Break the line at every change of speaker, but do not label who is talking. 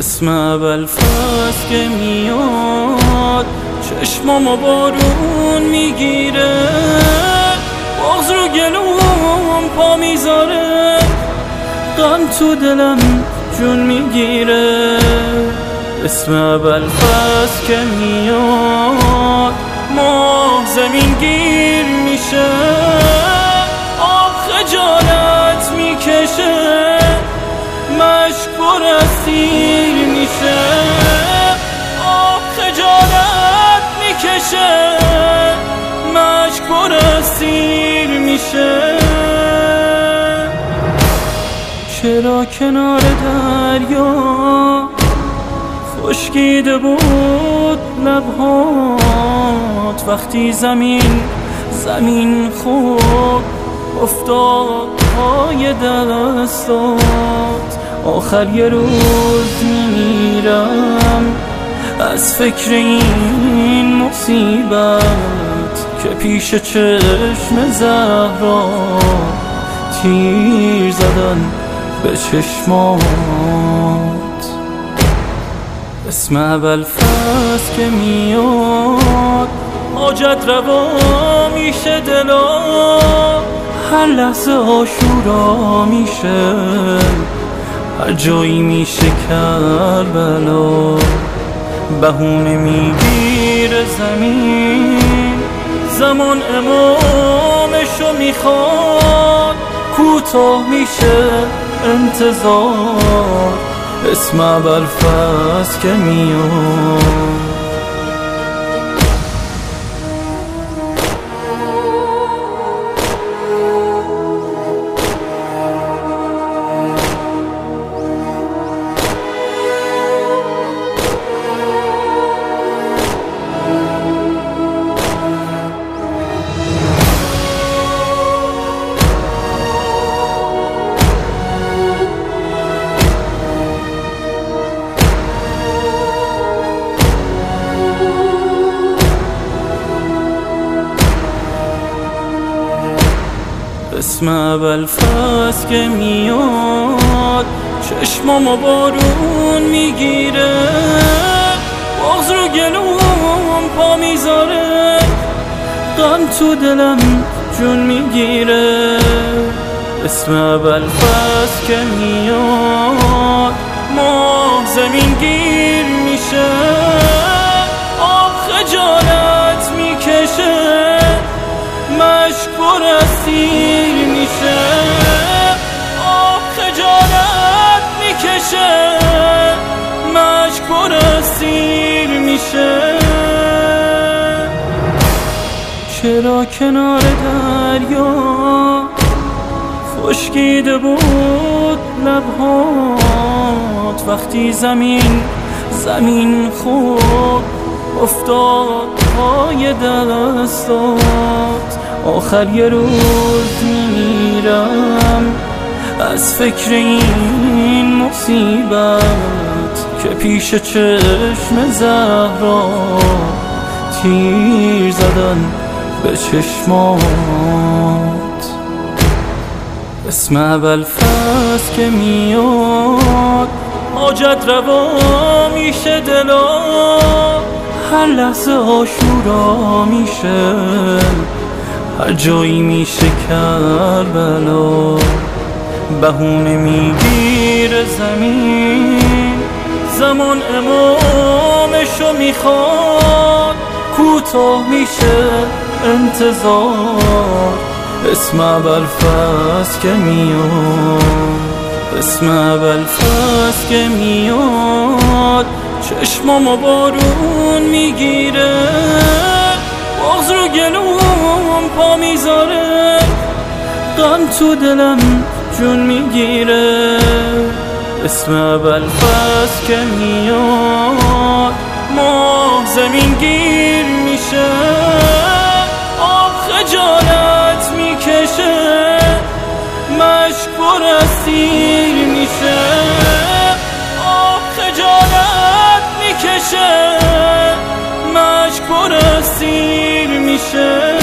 اسم اول فصل که میاد چشمامو بارون میگیره، بغض رو گلوم پا میذاره، غم تو دلم جون میگیره. اسم اول فصل که میاد ماه زمین گیر میشه، آب خجالت میکشه، مشک پر از سیر میشه، آب خجالت میکشه، مشک پر از سیر میشه. چرا کنار دریا خشکیده بود لبهات، وقتی زمین خوب افتاد پای دستات. آخر یه روز میمیرم از فکر این مصیبت که پیش چشم زهرا تیر زدن به چشمات. اسم اول فصل که میاد حاجت روا میشه دلا، هر لحظه آشورا میشه، هر جایی میشه کربلا. بهونه میگیره زمان امامشو میخواد، کوتاه میشه انتظار. اسم اول فصل که میاد اسم اول فصل که میاد چشمامو بارون میگیره، بغض رو گلوم پا میذاره، غم تو دلم جون میگیره. اسم اول فصل که میاد ماه زمین گیر میشه، آب خجالت میکشه، مشک پر از سیر میشه، آب خجالت میکشه، مشک پر از سیر میشه. چرا کنار دریا خشکیده بود لبهات، وقتی زمین خوب افتاد پای دستات. آخر یه روز میمیرم از فکر این مصیبت که پیش چشم زهرا تیر زدن به چشمات. اسم اول فصل که میاد حاجت روا میشه دلا، هر لحظه آشورا میشه، هر جایی میشه کربلا. بهونه میگیره زمان امامشو میخواد، کوتاه میشه انتظار. اسم اول فصل که میاد اسم اول فصل که میاد چشمامو بارون میگیره، بغض رو گلوم پا میذاره، غم تو دلم جون میگیره. اسم اول فصل که میاد ماه زمین گیر میشه، آب خجالت میکشه، مشک پر از سیر میشه، آب خجالت میکشه، مشک پر از سیر میشه.